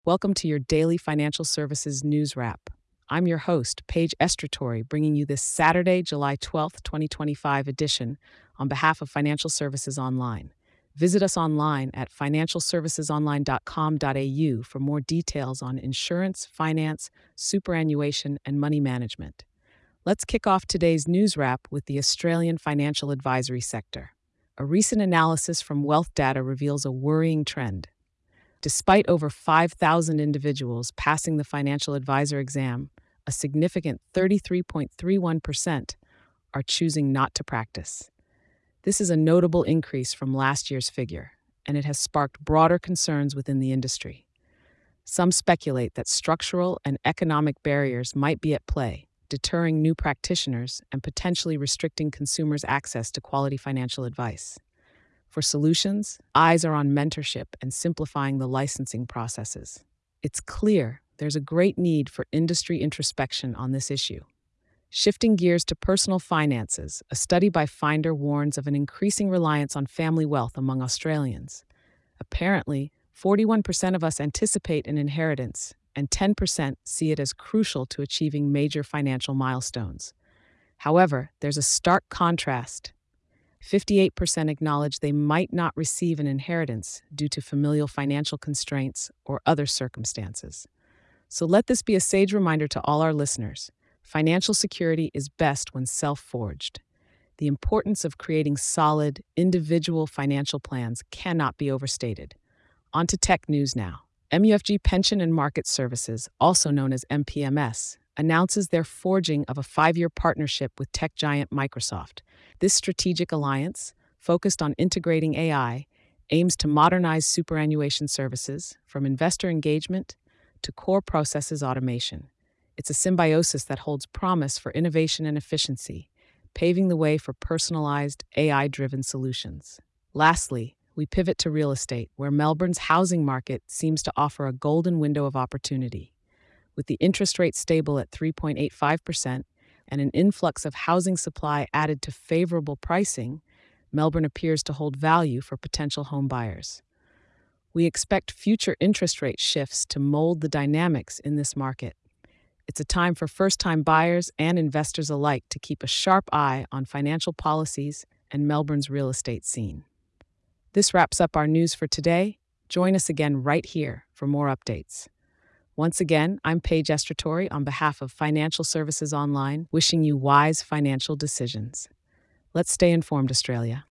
Welcome to your daily financial services news wrap. I'm your host, Paige Estratori, bringing you this Saturday, July 12th, 2025 edition on behalf of Financial Services Online. Visit us online at financialservicesonline.com.au for more details on insurance, finance, superannuation, and money management. Let's kick off today's news wrap with the Australian financial advisory sector. A recent analysis from Wealth Data reveals a worrying trend. Despite over 5,000 individuals passing the financial advisor exam, a significant 33.31% are choosing not to practice. This is a notable increase from last year's figure, and it has sparked broader concerns within the industry. Some speculate that structural and economic barriers might be at play, deterring new practitioners and potentially restricting consumers' access to quality financial advice. For solutions, eyes are on mentorship and simplifying the licensing processes. It's clear there's a great need for industry introspection on this issue. Shifting gears to personal finances, a study by Finder warns of an increasing reliance on family wealth among Australians. Apparently, 41% of us anticipate an inheritance, and 10% see it as crucial to achieving major financial milestones. However, there's a stark contrast. 58% acknowledge they might not receive an inheritance due to familial financial constraints or other circumstances. So let this be a sage reminder to all our listeners. Financial security is best when self-forged. The importance of creating solid, individual financial plans cannot be overstated. On to tech news now. MUFG Pension and Market Services, also known as MPMS, announces their forging of a 5-year partnership with tech giant Microsoft. This strategic alliance, focused on integrating AI, aims to modernize superannuation services from investor engagement to core processes automation. It's a symbiosis that holds promise for innovation and efficiency, paving the way for personalized, AI-driven solutions. Lastly, we pivot to real estate, where Melbourne's housing market seems to offer a golden window of opportunity. With the interest rate stable at 3.85% and an influx of housing supply added to favorable pricing, Melbourne appears to hold value for potential home buyers. We expect future interest rate shifts to mold the dynamics in this market. It's a time for first-time buyers and investors alike to keep a sharp eye on financial policies and Melbourne's real estate scene. This wraps up our news for today. Join us again right here for more updates. Once again, I'm Paige Estratori on behalf of Financial Services Online, wishing you wise financial decisions. Let's stay informed, Australia.